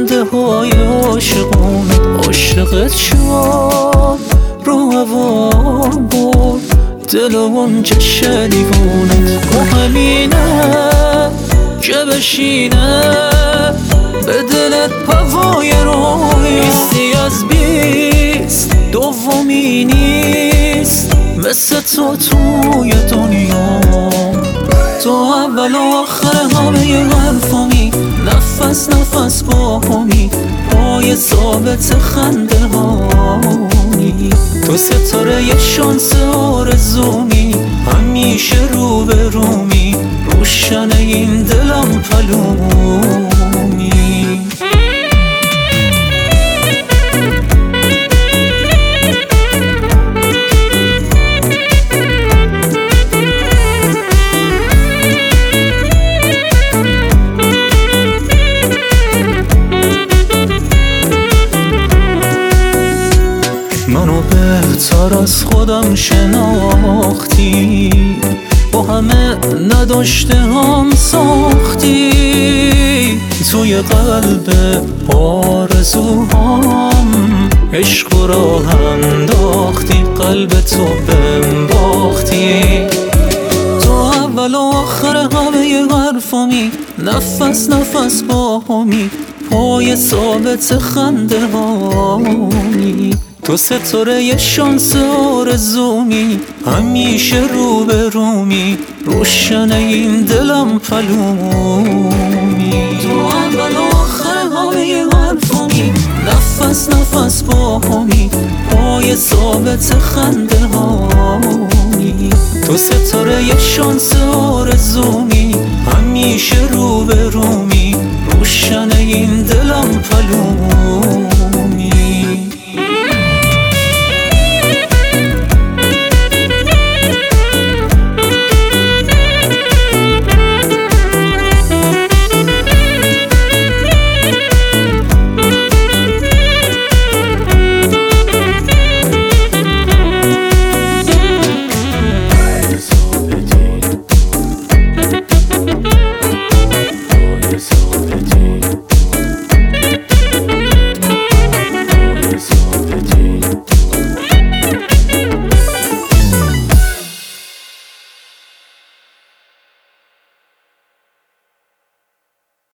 خنده های عاشقونت عاشقت شد، رو هوا برد دل و اونجا شلیوونت. و همینه که بشینه به دلت پوای روی، بیستی از 20 دومی نیست مثل تو توی دنیا. تو اول و آخر همه حرفامی، نفس نفس با همی، پای ثابت خنده هایی. تو ستاره یه شانس آرزومی، همیشه رو به رومی، روشن این دلم پلومی. منو بهتر از خودم شناختی، با همه نداشته هم ساختی. توی قلب آرزوهام عشق و راه انداختی، قلب تو بهم باختی. تو اول و آخر همه حرفامی، نفس نفس با همی، پای ثابت خنده هایی. تو ستاره یه شانس آرزومی، همیشه رو به رومی، روشن این دلم پلومی. تو اول و آخر همه حرفامی، نفس نفس با همی، پای ثابت خنده هایی. تو ستاره یه شانس آرزومی، همیشه رو به رومی، روشن این دلم پلومی.